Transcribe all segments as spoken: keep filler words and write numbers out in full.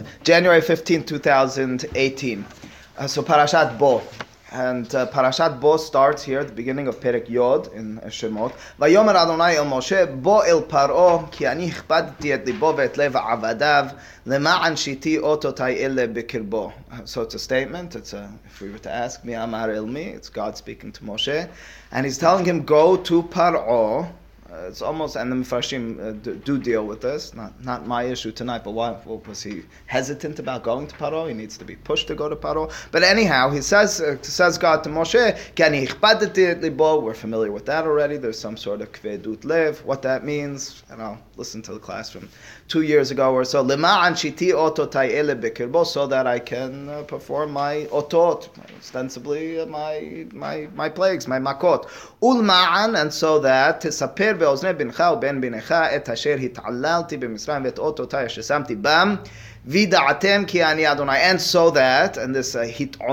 January fifteenth, twenty eighteen. Uh, so Parashat Bo. And uh, Parashat Bo starts here at the beginning of Perek Yod in Shemot. Vayomer Adonai el Moshe, Bo el Paro, ki ani chbadti et libo ve'et lev avadav, lema'an shiti ototai ele bekirbo. So it's a statement. It's a, if we were to ask, mi amar el mi, it's God speaking to Moshe. And he's telling him, go to Paro. Uh, it's almost, and the Mefarshim uh, do, do deal with this. Not not my issue tonight, but why well, was he hesitant about going to Paro? He needs to be pushed to go to Paro. But anyhow, he says uh, says God to Moshe, Kani ichbadeti libo. We're familiar with that already. There's some sort of kvedut lev. What that means, and I'll listen to the class from two years ago or so. Lema'an shiti ototai ele bekirbo, so that I can uh, perform my otot, ostensibly uh, my my my plagues, my makot. Ulma'an, and so that tisaper באוזני בנך ובן בנך את אשר התעללתי במצרים ואת אותותיי אשר שמתי בם וידעתם כי אני אדוני. And so that, and this uh,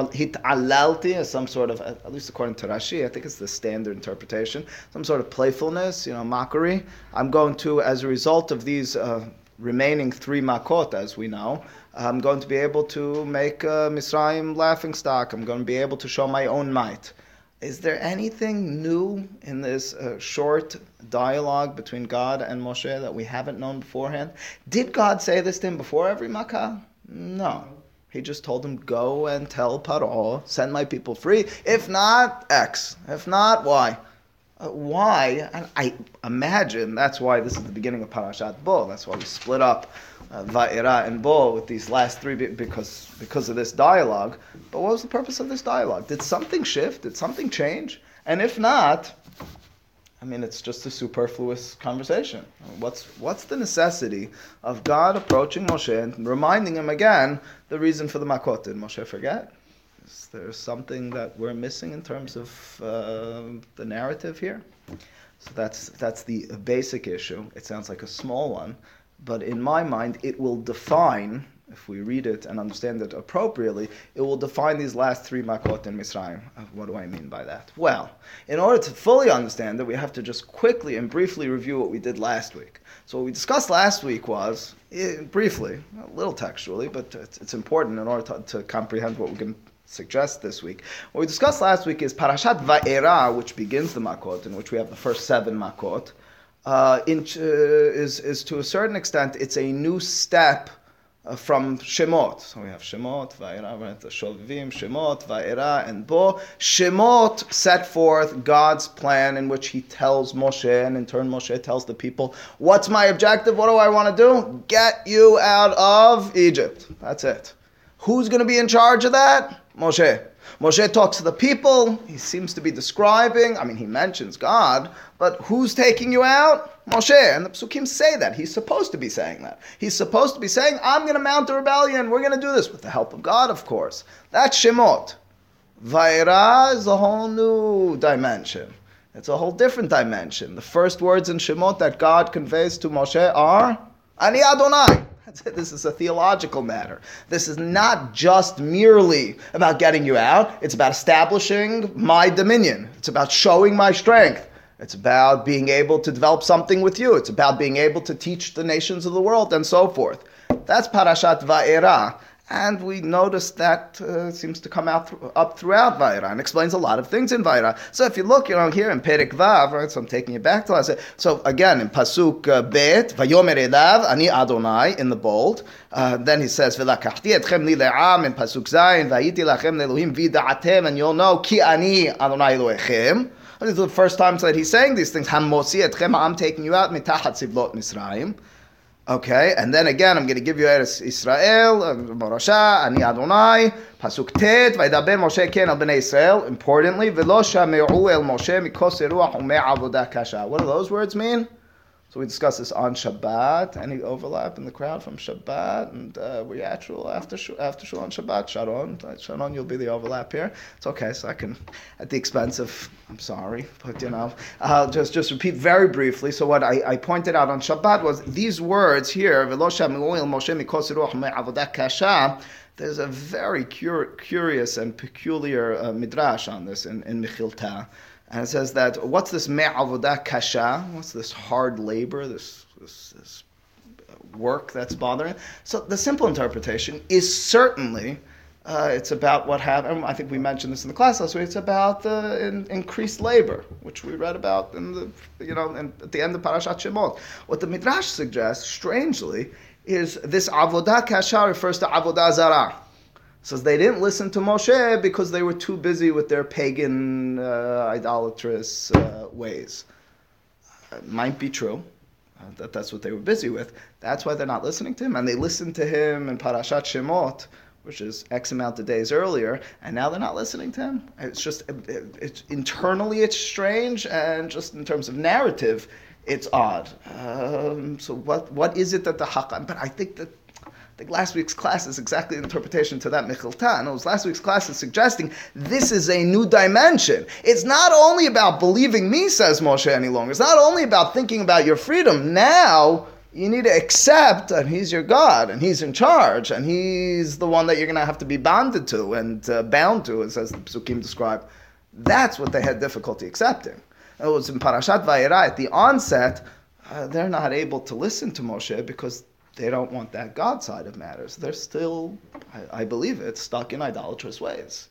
התעללתי is some sort of, at least according to Rashi, I think it's the standard interpretation, some sort of playfulness, you know, mockery. I'm going to, as a result of these uh, remaining three makot, as we know, I'm going to be able to make uh, Misraim laughing stock. I'm going to be able to show my own might. Is there anything new in this uh, short dialogue between God and Moshe that we haven't known beforehand? Did God say this to him before every makkah? No. He just told him, go and tell Paro, send my people free. If not, X. If not, Y. Uh, why? And I imagine that's why this is the beginning of Parashat Bo. That's why we split up uh, Va'era and Bo with these last three, because because of this dialogue. But what was the purpose of this dialogue? Did something shift? Did something change? And if not, I mean, it's just a superfluous conversation. What's what's the necessity of God approaching Moshe and reminding him again the reason for the makot? Did Moshe forget? Is there something that we're missing in terms of uh, the narrative here? So that's that's the basic issue. It sounds like a small one, but in my mind, it will define, if we read it and understand it appropriately, it will define these last three makot in Misraim. What do I mean by that? Well, in order to fully understand it, we have to just quickly and briefly review what we did last week. So what we discussed last week was, eh, briefly, a little textually, but it's, it's important in order to, to comprehend what we can suggest this week. What we discussed last week is Parashat Va'era, which begins the makot, in which we have the first seven makot, uh, in, uh, is, is to a certain extent, it's a new step Uh, from Shemot. So we have Shemot, Va'era, the Shovim, Shemot, Va'era, and Bo. Shemot set forth God's plan in which he tells Moshe, and in turn Moshe tells the people, what's my objective? What do I want to do? Get you out of Egypt. That's it. Who's going to be in charge of that? Moshe. Moshe talks to the people. He seems to be describing, I mean, he mentions God, but who's taking you out? Moshe. And the Psukim say that. He's supposed to be saying that. He's supposed to be saying, I'm going to mount a rebellion. We're going to do this with the help of God, of course. That's Shemot. Va'era is a whole new dimension. It's a whole different dimension. The first words in Shemot that God conveys to Moshe are, Ani Adonai. This is a theological matter. This is not just merely about getting you out. It's about establishing my dominion. It's about showing my strength. It's about being able to develop something with you. It's about being able to teach the nations of the world and so forth. That's Parashat Va'era. And we notice that uh, seems to come out th- up throughout Va'era and explains a lot of things in Va'era. So if you look, you know, here in Perek Vav, right, so I'm taking you back to last. So again, in Pasuk uh, Bet, Vayomer Elav, Ani Adonai, in the bold. Uh, then he says, V'lakachti etchem li le'am, in Pasuk Zayin, Va'iti lachem le'elohim v'ida'atem, and you'll know, Ki Ani Adonai Elohechem. This is the first time that he's saying these things. Hamosi etchem, I'm taking you out, mitachat sivlot Misraim. Okay, and then again, I'm going to give you Eretz Israel, Morasha, Ani Adonai, Pasuk Tet, Vaydaber Moshe ken al bnei Israel. Importantly, V'lo shame'u el Moshe mikos ruach u'me'avodah kasha. What do those words mean? So we discussed this on Shabbat. Any overlap in the crowd from Shabbat? And uh, we actual after after Shul on Shabbat, Sharon. Sharon, you'll be the overlap here. It's okay, so I can, at the expense of, I'm sorry, but you know, I'll just, just repeat very briefly. So what I, I pointed out on Shabbat was these words here, V'lo shame'u el Moshe mikos ruach u'me'avodah kasha. There's a very cur- curious and peculiar uh, midrash on this in, in Mechilta. And it says that, what's this me'avodah kasha? What's this hard labor, this, this, this work that's bothering. So the simple interpretation is certainly uh, it's about what happened. I think we mentioned this in the class last week. It's about the in, increased labor, which we read about in the you know in, at the end of Parashat Shemot. What the Midrash suggests, strangely, is this avodah kasha refers to avodah zarah. Says they didn't listen to Moshe because they were too busy with their pagan, uh, idolatrous uh, ways. It might be true. Uh, that that's what they were busy with. That's why they're not listening to him. And they listened to him in Parashat Shemot, which is X amount of days earlier, and now they're not listening to him. It's just, it, it's internally it's strange, and just in terms of narrative, it's odd. Um, so what what is it that the Hakam, but I think that I think last week's class is exactly the interpretation to that Mechilta. And it was last week's class is suggesting this is a new dimension. It's not only about believing me, says Moshe, any longer. It's not only about thinking about your freedom. Now you need to accept that he's your God, and he's in charge, and he's the one that you're going to have to be bonded to and uh, bound to, as the Psukim describe. That's what they had difficulty accepting. It was in Parashat Vayera, at the onset, uh, they're not able to listen to Moshe because they don't want that God side of matters. They're still, I, I believe it, stuck in idolatrous ways.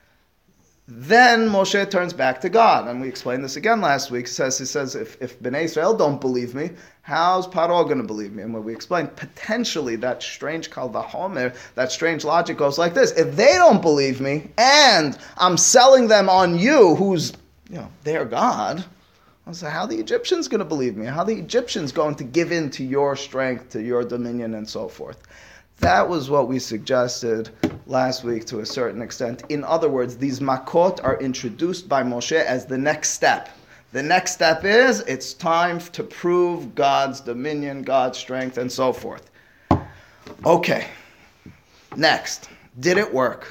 Then Moshe turns back to God, and we explained this again last week. He says, he says if, if Bnei Israel don't believe me, how's Paro going to believe me? And when we explained, potentially that strange Kal Vachomer, that strange logic goes like this. If they don't believe me, and I'm selling them on you, who's, you know, their God, so how are the Egyptians going to believe me? How are the Egyptians going to give in to your strength, to your dominion, and so forth? That was what we suggested last week to a certain extent. In other words, these makot are introduced by Moshe as the next step. The next step is, it's time to prove God's dominion, God's strength, and so forth. Okay, next. Did it work?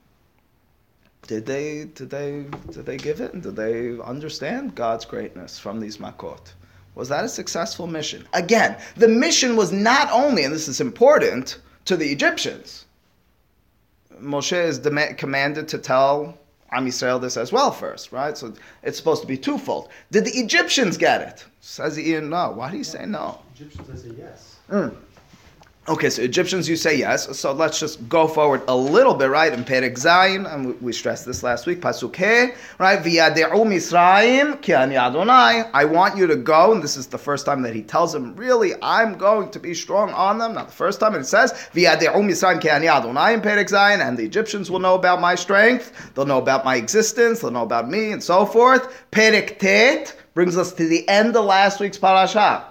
Did they, did they, did they give it? And did they understand God's greatness from these makot? Was that a successful mission? Again, the mission was not only, and this is important, to the Egyptians. Moshe is dem- commanded to tell Am Yisrael this as well first, right? So it's supposed to be twofold. Did the Egyptians get it? Says Ian, no. Why do you say no? Egyptians, I say yes. Mm. Okay, so Egyptians, you say yes. So let's just go forward a little bit, right? In Perek Zayin, and we, we stressed this last week, Pasuk He, right? V'yade'u Misraim ki ani Adonai. I want you to go, and this is the first time that he tells them, really, I'm going to be strong on them. Not the first time, and it says, V'yade'u Misraim ki ani Adonai in Perek Zayin, and the Egyptians will know about my strength, they'll know about my existence, they'll know about me, and so forth. Perek Tet brings us to the end of last week's parasha.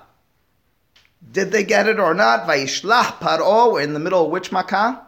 Did they get it or not? Vayishlach Paro. We're in the middle of which makah?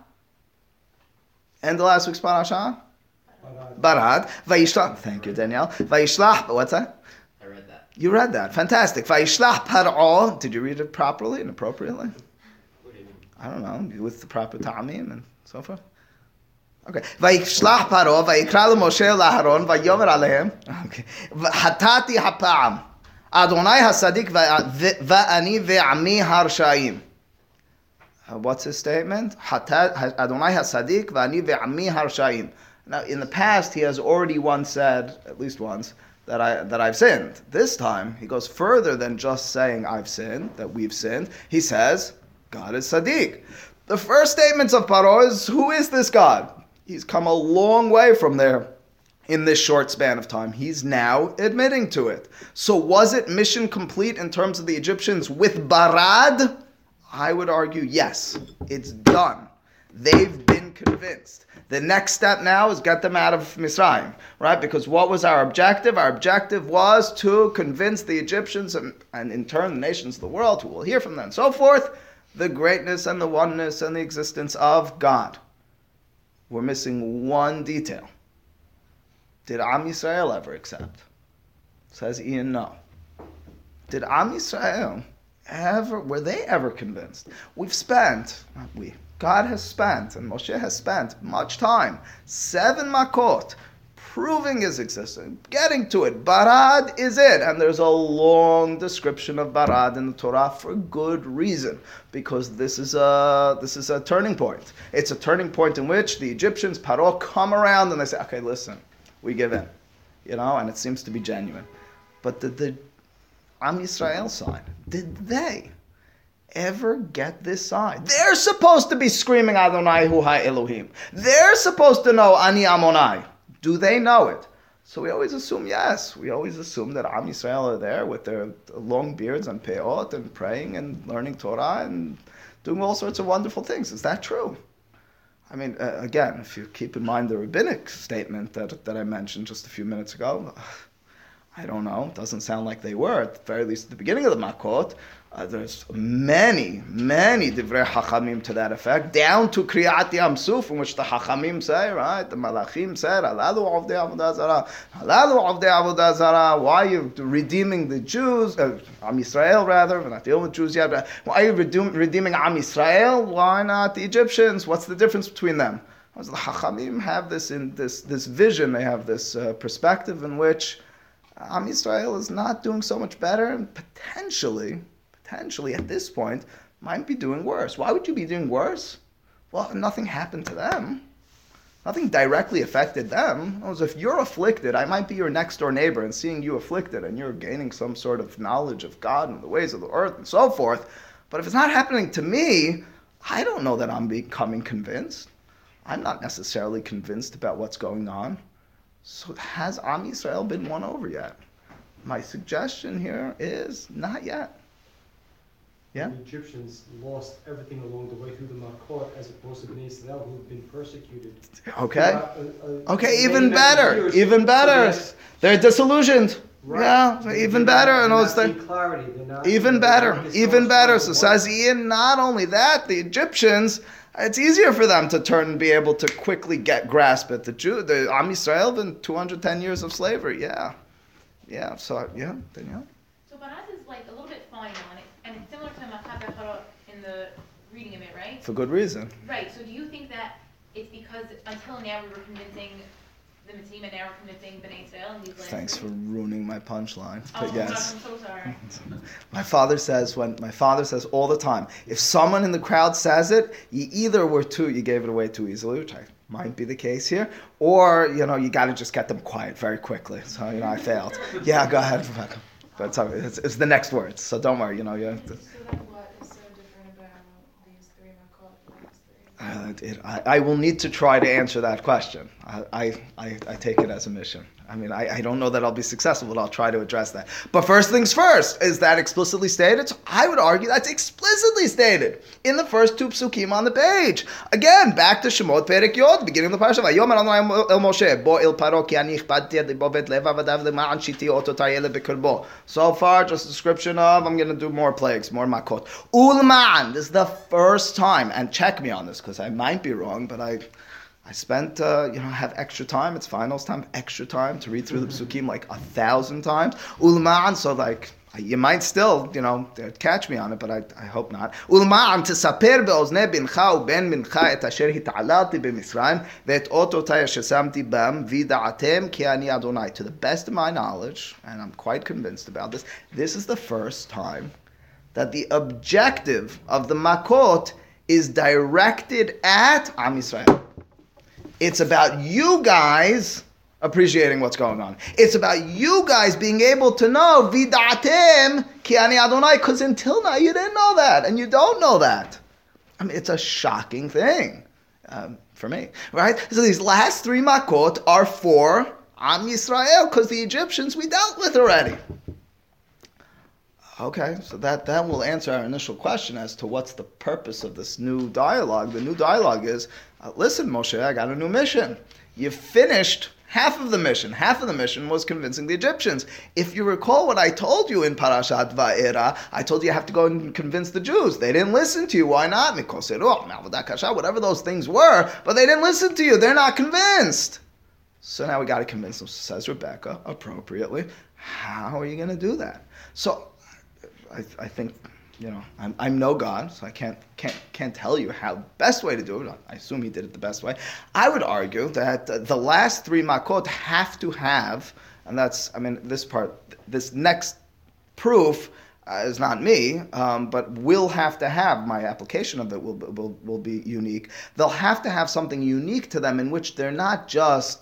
End of last week's parasha? Barad. Vayishlach. Thank you, Danielle. Vayishlach. What's that? I read that. You read that. Fantastic. Vayishlach Paro. Did you read it properly and appropriately? What do you mean? I don't know. With the proper ta'amim and so forth. Okay. Vayishlach Paro. Vayikra Moshe laharon. Vayomer alehem. Okay. Hatati hapa'am. Adonai hasadik va'ani ve'ami harshayim. What's his statement? Adonai hasadik va'ani ve'ami harshayim. Now, in the past, he has already once said, at least once, that I that I've sinned. This time, he goes further than just saying I've sinned, that we've sinned. He says, God is Sadiq. The first statements of Paro is, who is this God? He's come a long way from there. In this short span of time, he's now admitting to it. So was it mission complete in terms of the Egyptians with Barad? I would argue yes, it's done. They've been convinced. The next step now is get them out of Misraim, right? Because what was our objective? Our objective was to convince the Egyptians and, and in turn the nations of the world who will hear from them and so forth, the greatness and the oneness and the existence of God. We're missing one detail. Did Am Yisrael ever accept? Says Ian, no. Did Am Yisrael ever, were they ever convinced? We've spent, not we, God has spent, and Moshe has spent much time, seven makot, proving his existence, getting to it. Barad is it. And there's a long description of Barad in the Torah for good reason, because this is a this is a turning point. It's a turning point in which the Egyptians, Paro, come around and they say, okay, listen, we give in, you know, and it seems to be genuine. But did the Am Yisrael side, did they ever get this side? They're supposed to be screaming Adonai Hu Ha-Elohim. They're supposed to know Ani Amonai. Do they know it? So we always assume yes. We always assume that Am Yisrael are there with their long beards and peot and praying and learning Torah and doing all sorts of wonderful things. Is that true? I mean, uh, again, if you keep in mind the rabbinic statement that, that I mentioned just a few minutes ago, I don't know. It doesn't sound like they were, at the very least at the beginning of the Makot. Uh, there's many, many divrei hachamim to that effect, down to Kriyat Yam Suf, in which the hachamim say, right, the malachim said, Halalu avdei avodah zarah, Halalu avdei avodah zarah. Why are you redeeming the Jews, uh, Am Yisrael rather, we're not dealing with Jews yet, but why are you redeem, redeeming Am Yisrael? Why not the Egyptians? What's the difference between them? Because the hachamim have this in this this vision, they have this uh, perspective in which Am Yisrael is not doing so much better, and potentially, potentially at this point, might be doing worse. Why would you be doing worse? Well, nothing happened to them. Nothing directly affected them. As if you're afflicted, I might be your next door neighbor, and seeing you afflicted, and you're gaining some sort of knowledge of God and the ways of the earth and so forth. But if it's not happening to me, I don't know that I'm becoming convinced. I'm not necessarily convinced about what's going on. So has Am Yisrael been won over yet? My suggestion here is not yet. Yeah? The Egyptians lost everything along the way through the Makot, as opposed to Bnei Israel, who have been persecuted. Okay. Uh, uh, okay, even better. Even better. So they're disillusioned. Right. Yeah, even better. And not the, clarity. Not, even better. Even better. So says Ian, not only that, the Egyptians, it's easier for them to turn and be able to quickly get grasp at the Jew. The Am Yisrael been two hundred ten years of slavery. Yeah, yeah. So yeah, Danielle. So Baraz is like a little bit fine on it, and it's similar to Makat Bechara in the reading of it, right? For good reason. Right. So do you think that it's because until now we were convincing the Mitzvim and now we're convincing Bnei Israel in these last Thanks for three? ruining my punchline. Oh, But yes. I'm so sorry. My father says when my father says all the time, if someone in the crowd says it, you either were too you gave it away too easily, which I might be the case here, or you know you got to just get them quiet very quickly. So you know I failed. Yeah, go ahead, Rebecca. But it's, it's, it's the next words, so don't worry. You know you. Have to, So then what is so different about these three Makot and these three? Uh, it, I, I will need to try to answer that question. I, I, I, I take it as a mission. I mean, I, I don't know that I'll be successful, but I'll try to address that. But first things first, is that explicitly stated? So I would argue that's explicitly stated in the first two psukim on the page. Again, back to Shemot Perek Yod, beginning of the parasha. Vayomer Adonai el Moshe, bo el paro ki ani ichpadti ad libo vet lev avadav lema'an shiti ototai ele bekurbo. So far, just a description of, I'm going to do more plagues, more makot. Ulma'an, this is the first time, and check me on this, because I might be wrong, but I... I spent, uh, you know, have extra time. It's finals time, extra time to read through the psukim like a thousand times. Ulma'an, so like, you might still, you know, catch me on it, but I, I hope not. Ulma'an tesaper be'ozne bincha u'ben mincha et asher hita'alalti b'Mitzrayim ve'et ototai asher samti bam v'da'atem ki ani Adonai. To the best of my knowledge, and I'm quite convinced about this, this is the first time that the objective of the Makot is directed at Am Yisrael. It's about you guys appreciating what's going on. It's about you guys being able to know Vidatem ki ani Adonai, because until now you didn't know that, and you don't know that. I mean, it's a shocking thing um, for me, right? So these last three Makot are for Am Yisrael, because the Egyptians we dealt with already. Okay, so that, that will answer our initial question as to what's the purpose of this new dialogue. The new dialogue is, uh, listen, Moshe, I got a new mission. You finished half of the mission. Half of the mission was convincing the Egyptians. If you recall what I told you in Parashat Va'era, I told you you have to go and convince the Jews. They didn't listen to you. Why not? Whatever those things were, but they didn't listen to you. They're not convinced. So now we got to convince them, says Rebecca, appropriately. How are you going to do that? So I, I think, you know, I'm, I'm no God, so I can't can't can't tell you how best way to do it. I assume he did it the best way. I would argue that uh, the last three makot have to have, and that's, I mean, this part, this next proof uh, is not me, um, but will have to have, my application of it will, will will be unique. They'll have to have something unique to them in which they're not just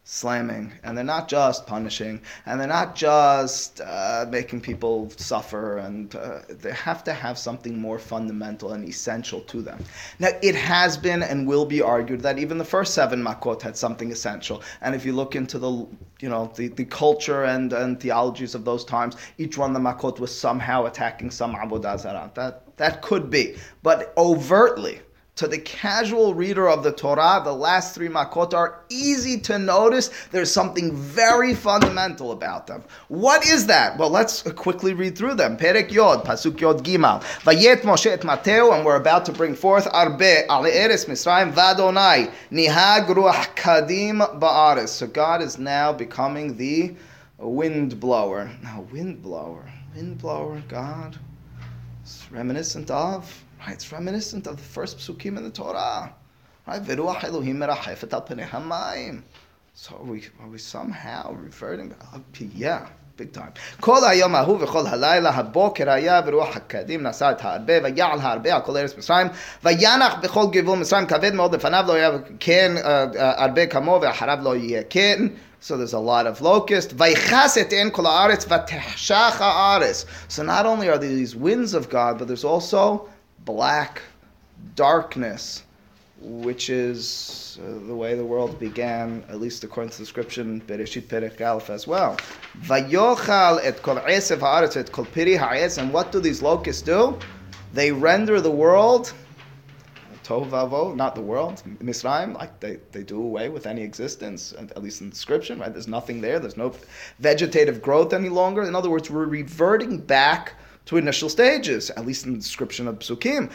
slamming, and they're not just punishing, and they're not just uh, making people suffer, and uh, they have to have something more fundamental and essential to them. Now, it has been and will be argued that even the first seven makot had something essential, and if you look into the, you know, the, the culture and, and theologies of those times, each one of the makot was somehow attacking some avodah zarah. That, that could be, but overtly, to the casual reader of the Torah, the last three makot are easy to notice. There's something very fundamental about them. What is that? Well, let's quickly read through them. Perek Yod, Pasuk Yod Gimal. Vayet Moshe et Mateo, and we're about to bring forth Arbe, Ale Eres Misraim, Vadonai, Nihag Ruach Kadim Ba'aris. So God is now becoming the wind blower. Now, wind blower, wind blower, God, it's reminiscent of... Right, it's reminiscent of the first psukim in the Torah. Right, Veruach Elohim merachefet al penei hamayim. So are we, are we somehow reverting back? Yeah, big time. Kol hayom ahu v'chol halayla haboker haya veruach hakadim nasa et ha'arbe vayal ha'arbe al kol eretz Mitzrayim vayanach b'chol givul Mitzrayim kaved me'od lefanav lo yav ken arbe kamo ve'acharav lo yeh ken. So there's a lot of locust. Vaychas et en kol ha'aretz vatechshach ha'aretz. So not only are there these winds of God, but there's also black darkness, which is uh, the way the world began, at least according to the description, Bereshit Perek Aleph as well. Vayochal et kol esev haaretz et kol piri ha'etz. And what do these locusts do? They render the world tov vavo, not the world, Misraim, like they, they do away with any existence, at least in the description, right? There's nothing there. There's no vegetative growth any longer. In other words, we're reverting back to initial stages, at least in the description of Psukim.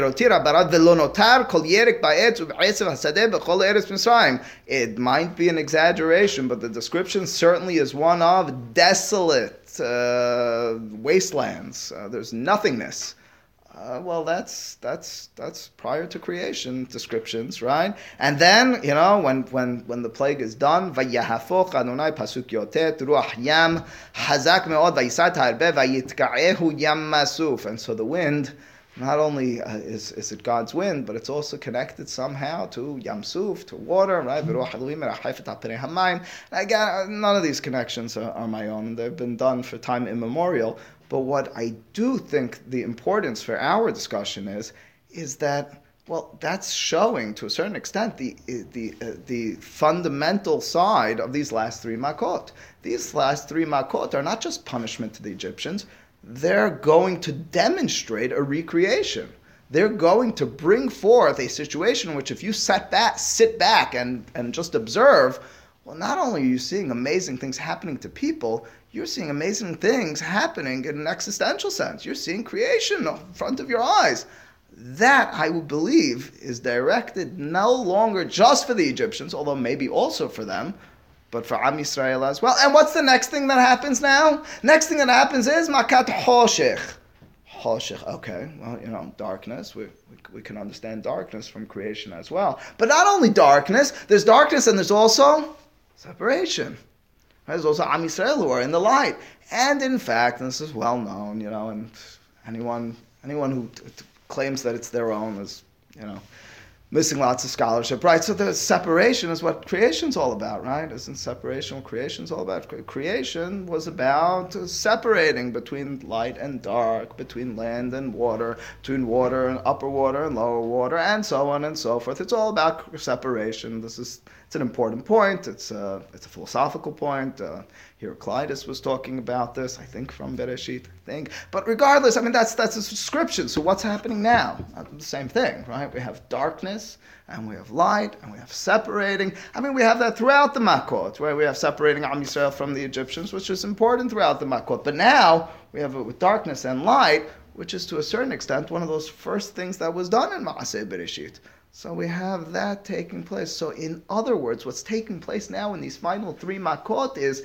It might be an exaggeration, but the description certainly is one of desolate uh, wastelands. Uh, there's nothingness. Uh, well, that's that's that's prior to creation descriptions, right? And then, you know, when when when the plague is done, vayahafoch Adonai pasuk yotet ruach yam hazak meod vayisat harbe vayitkaehu yam masuf. And so the wind, not only uh, is is it God's wind, but it's also connected somehow to yam suf, to water, right? V'ruach Elohim merachefet al penei hamayim. Again, none of these connections are, are my own. They've been done for time immemorial. But what I do think the importance for our discussion is, is that, well, that's showing to a certain extent the the uh, the fundamental side of these last three makot. These last three makot are not just punishment to the Egyptians. They're going to demonstrate a recreation. They're going to bring forth a situation in which if you sit back, sit back and, and just observe, well, not only are you seeing amazing things happening to people, you're seeing amazing things happening in an existential sense. You're seeing creation in front of your eyes. That, I would believe, is directed no longer just for the Egyptians, although maybe also for them, but for Am Yisrael as well. And what's the next thing that happens now? Next thing that happens is Makat Hoshech. Hoshech, okay, well, you know, darkness. We, we we can understand darkness from creation as well. But not only darkness, there's darkness and there's also separation. There's also Am Yisrael who are in the light. And in fact, and this is well known, you know, and anyone anyone who t- t- claims that it's their own is, you know, missing lots of scholarship, right? So the separation is what creation's all about, right? Isn't separation what creation's all about? Creation was about separating between light and dark, between land and water, between water and upper water and lower water, and so on and so forth. It's all about separation. This is it's an important point. It's a, it's a philosophical point. Uh, Heraclitus was talking about this, I think, from Bereshit, I think. But regardless, I mean, that's that's a description. So what's happening now? Uh, the same thing, right? We have darkness, and we have light, and we have separating. I mean, we have that throughout the Makot, where we have separating Am Yisrael from the Egyptians, which is important throughout the Makot. But now, we have it with darkness and light, which is to a certain extent one of those first things that was done in Maaseh Bereshit. So we have that taking place. So in other words, what's taking place now in these final three Makot is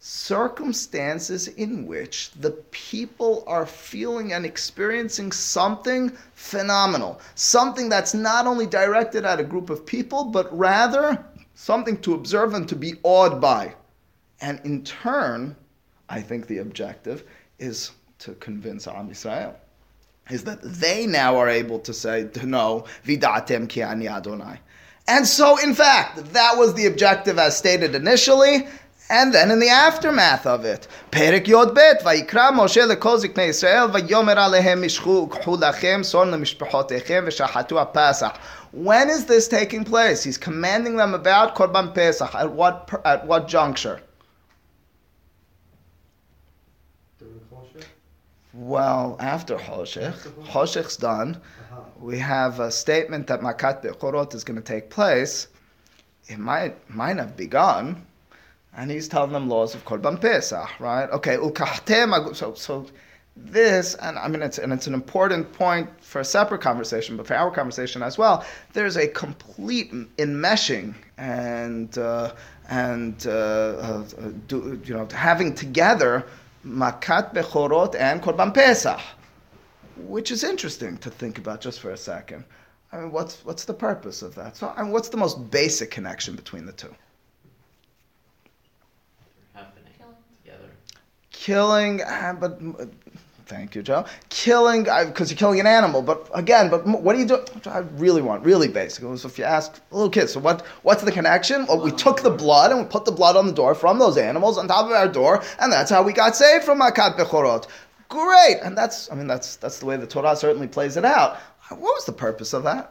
circumstances in which the people are feeling and experiencing something phenomenal. Something that's not only directed at a group of people, but rather something to observe and to be awed by. And in turn, I think the objective is to convince Am Yisrael. Is that they now are able to say, no, vidatem ki ani Adonai. And so, in fact, that was the objective as stated initially, and then in the aftermath of it. Perek Yod Bet, Vayikra Moshe lekol ziknei Yisrael, Vayomer alehem mishchu k'chu lachem, son lemishpachotechem, v'shachatu ha'Pesach. When is this taking place? He's commanding them about Korban Pesach. At what at what juncture? During Choshech? Well, after Choshech. Choshech's done. Uh-huh. We have a statement that Makat Bechorot is going to take place. It might might have begun. And he's telling them laws of Korban Pesach, right? Okay, Ukahtem, so so this, and I mean it's and it's an important point for a separate conversation, but for our conversation as well, there's a complete enmeshing and uh, and uh, uh, do, you know having together Makat Bechorot and Korban Pesach, which is interesting to think about just for a second. I mean, what's what's the purpose of that? So, I mean, what's the most basic connection between the two? Happening together. Killing, uh, but uh, thank you, Joe. Killing, because you're killing an animal. But again, but m- what do you do? I really want, really basic. So if you ask little kids, so what? What's the connection? Well, we took the blood and we put the blood on the door from those animals on top of our door, and that's how we got saved from Makat Bechorot. Great, and that's, I mean, that's that's the way the Torah certainly plays it out. What was the purpose of that?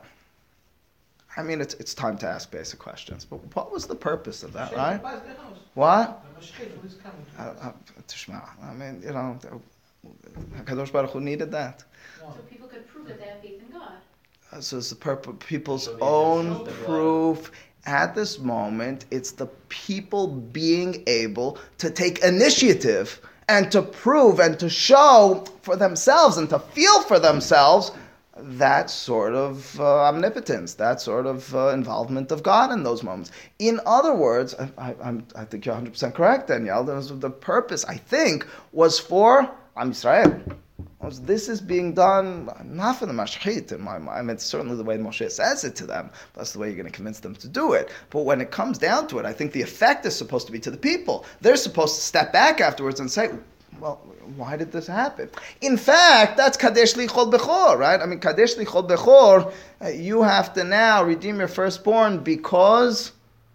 I mean, it's it's time to ask basic questions. But what was the purpose of that, right? What? Uh, uh, Tishma, I mean, you know, HaKadosh Baruch Hu needed that. So people could prove that they have faith in God. Uh, So it's the purpose, people's So the own existence of the proof. At this moment, it's the people being able to take initiative and to prove and to show for themselves and to feel for themselves that sort of uh, omnipotence, that sort of uh, involvement of God in those moments. In other words, I, I, I'm, I think you're one hundred percent correct, Danielle. That was the purpose, I think, was for Am Yisrael. Was this is being done not for the mashchit in my mind. I mean, it's certainly the way Moshe says it to them. That's the way you're going to convince them to do it. But when it comes down to it, I think the effect is supposed to be to the people. They're supposed to step back afterwards and say, well, why did this happen? In fact, that's Kadesh Lichol Bechor, right? I mean, Kadesh Lichol Bechor, uh, you have to now redeem your firstborn because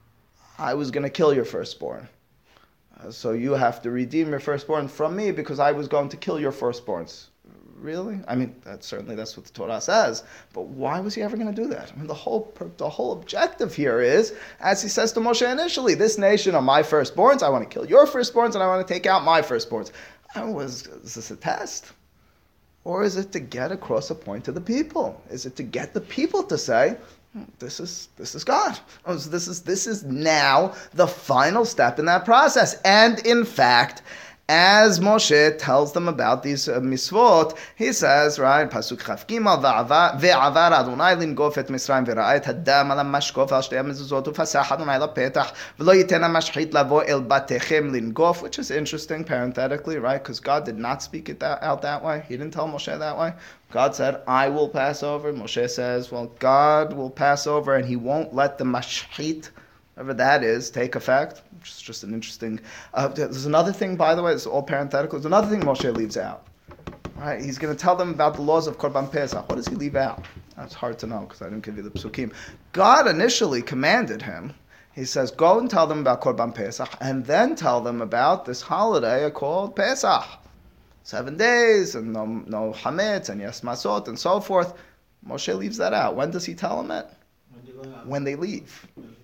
I was going to kill your firstborn. Uh, so you have to redeem your firstborn from me because I was going to kill your firstborns. Really? I mean, that's certainly that's what the Torah says. But why was he ever going to do that? I mean, the whole the whole objective here is, as he says to Moshe initially, this nation are my firstborns. I want to kill your firstborns, and I want to take out my firstborns. And was is this a test, or is it to get across a point to the people? Is it to get the people to say, hmm, "This is this is God"? Oh, so this is this is now the final step in that process, and in fact. As Moshe tells them about these uh, misvot, he says, right, Pasuk Chaf Gimel, Ve'avar Adonai lingof et Mitzrayim ve'ra'a et hadam al mashkof al shtei mezuzot ufasach Adonai lapetach v'lo yiten mashchit lavo el batechem lingof, which is interesting parenthetically, right, because God did not speak it that, out that way. He didn't tell Moshe that way. God said, I will pass over. Moshe says, well, God will pass over and he won't let the mashchit, whatever that is, take effect. Which is just an interesting... Uh, there's another thing, by the way, it's all parenthetical. There's another thing Moshe leaves out. Right? He's going to tell them about the laws of Korban Pesach. What does he leave out? That's hard to know because I didn't give you the psukim. God initially commanded him. He says, go and tell them about Korban Pesach and then tell them about this holiday called Pesach. Seven days and no, no hametz and yes masot and so forth. Moshe leaves that out. When does he tell them it? When they leave.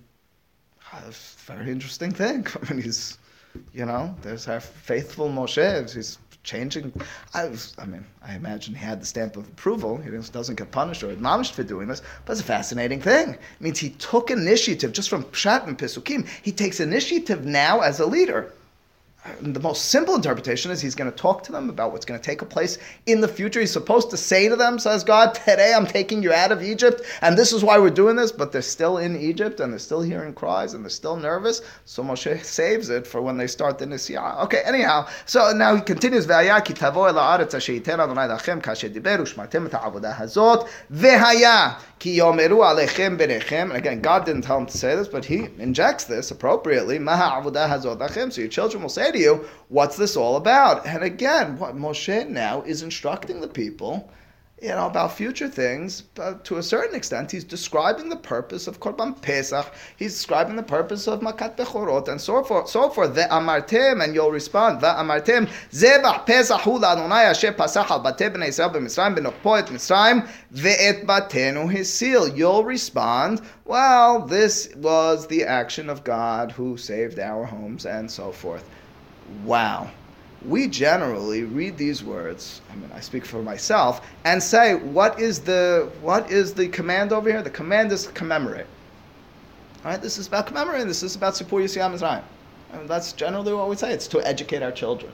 That's a very interesting thing. I mean, he's, you know, there's our faithful Moshe. He's changing. I was, I mean, I imagine he had the stamp of approval. He doesn't get punished or admonished for doing this, but it's a fascinating thing. It means he took initiative just from Pshat and Pesukim. He takes initiative now as a leader. And the most simple interpretation is he's going to talk to them about what's going to take place in the future. He's supposed to say to them, says God, today I'm taking you out of Egypt, and this is why we're doing this, but they're still in Egypt, and they're still hearing cries, and they're still nervous, so Moshe saves it for when they start the Nisiyah. Okay, anyhow, so now he continues, Ve'aya ki tavo el ha'aretz asher yiten Adonai lachem kasher diber u'shmartem et ha'avodah hazot, ve'haya ki yomeru alechem benechem. And again, God didn't tell him to say this, but he injects this appropriately, ma ha'avodah hazot lachem, so your children will say to you, what's this all about? And again, what Moshe now is instructing the people you know, about future things, but to a certain extent, he's describing the purpose of Korban Pesach. He's describing the purpose of Makat Bechorot, and so forth. So forth. Ve'amartem, and you'll respond. Ve'amartem zebach Pesach hu la'Adonai asher pasach al batei b'nei Yisrael b'Mitzrayim b'nochpo et Mitzrayim ve'et batenu hisil. You'll respond, well, this was the action of God who saved our homes, and so forth. Wow. We generally read these words, I mean, I speak for myself, and say, what is the what is the command over here? The command is to commemorate. All right, this is about commemorating. This is about Sipur Yetziat Mitzrayim. I mean, that's generally what we say. It's to educate our children.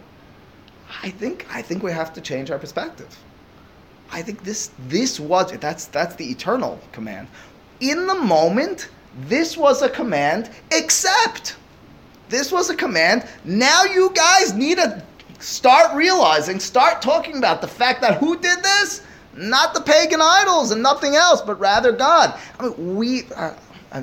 I think I think we have to change our perspective. I think this this was that's that's the eternal command. In the moment, this was a command, except this was a command. Now you guys need to start realizing, start talking about the fact that who did this? Not the pagan idols and nothing else, but rather God. I mean, we, uh,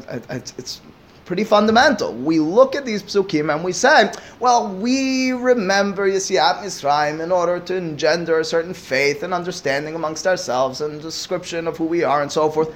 it's pretty fundamental. We look at these psukim and we say, well, we remember Yetziat Mitzrayim in order to engender a certain faith and understanding amongst ourselves and description of who we are and so forth.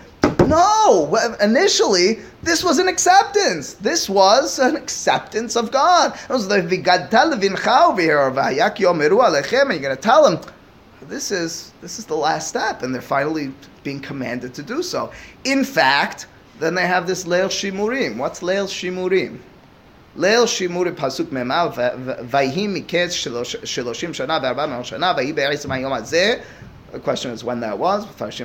No! Initially, this was an acceptance. This was an acceptance of God. It was the V'gadta levincha over here, or V'hayak yomeru alechem, and you're going to tell them, this is, this is the last step, and they're finally being commanded to do so. In fact, then they have this Leil Shimurim. What's Leil Shimurim? Leil Shimurim, Pasuk Memav, Vayhi miketz sheloshim shana ve'arba me'ot shana, Vayhi be'eretz ma'yom hazeh. The question is when that was.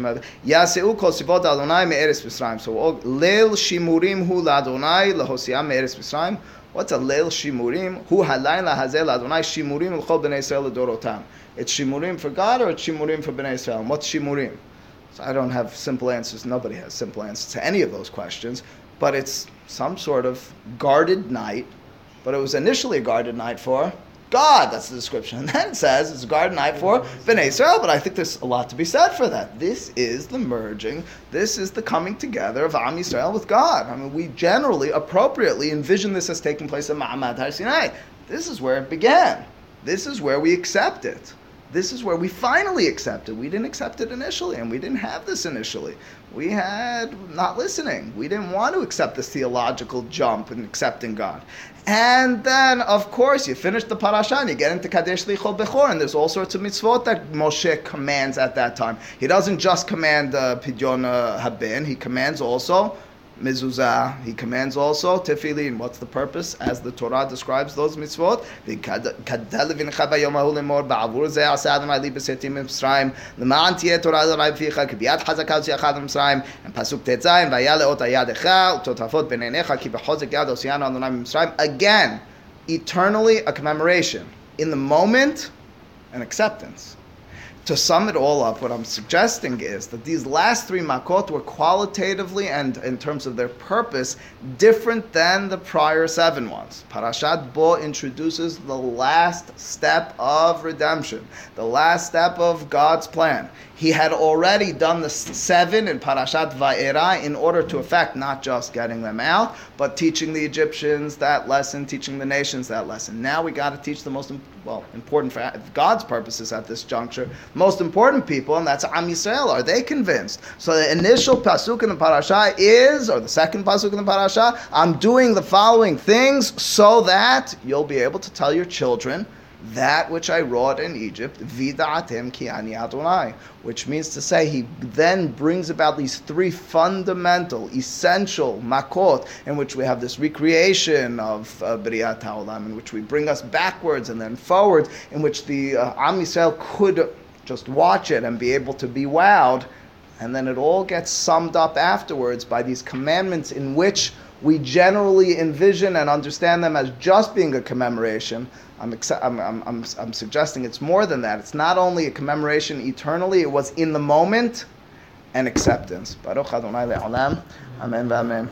Yaseu kol sivot Adonai me'eretz Mitzrayim. So Leil Shimurim hu la'Adonai lahosiam me'eretz Mitzrayim. What's a Leil Shimurim? Hu halayla hazeh la'Adonai Shimurim l'chol b'nei Yisrael l'dorotam. It's Shimurim for God or it's Shimurim for b'nei Yisrael? What's Shimurim? So I don't have simple answers. Nobody has simple answers to any of those questions. But it's some sort of guarded night. But it was initially a guarded night for God. That's the description. And then it says it's a guarded night for Bnei Israel. But I think there's a lot to be said for that. This is the merging. This is the coming together of Am Yisrael with God. I mean, we generally, appropriately envision this as taking place at Ma'amad Har Sinai. This is where it began. This is where we accept it. This is where we finally accept it. We didn't accept it initially, and we didn't have this initially. We had not listening. We didn't want to accept this theological jump in accepting God. And then, of course, you finish the parasha and you get into Kadesh Lichol Bechor, and there's all sorts of mitzvot that Moshe commands at that time. He doesn't just command uh, Pidyon uh, Habin, he commands also mezuzah. He commands also tefillin. What's the purpose? As the Torah describes those mitzvot, again, eternally a commemoration. In the moment, an acceptance. To sum it all up, what I'm suggesting is that these last three makot were qualitatively and in terms of their purpose different than the prior seven ones. Parashat Bo introduces the last step of redemption, the last step of God's plan. He had already done the seven in Parashat Va'era in order to effect not just getting them out, but teaching the Egyptians that lesson, teaching the nations that lesson. Now we got to teach the most well important for God's purposes at this juncture, most important people, and that's Am Yisrael. Are they convinced? So the initial pasuk in the parasha is, or the second pasuk in the parasha, I'm doing the following things so that you'll be able to tell your children that which I wrought in Egypt, Vida'atem ki ani Adonai, which means to say he then brings about these three fundamental, essential makot, in which we have this recreation of uh, B'riyat HaOlam, in which we bring us backwards and then forwards, in which the uh, Am Yisrael could just watch it and be able to be wowed, and then it all gets summed up afterwards by these commandments in which we generally envision and understand them as just being a commemoration. I'm, I'm, I'm, I'm, I'm suggesting it's more than that. It's not only a commemoration eternally, it was in the moment and acceptance. Baruch Adonai le'olam. Amen v'amen.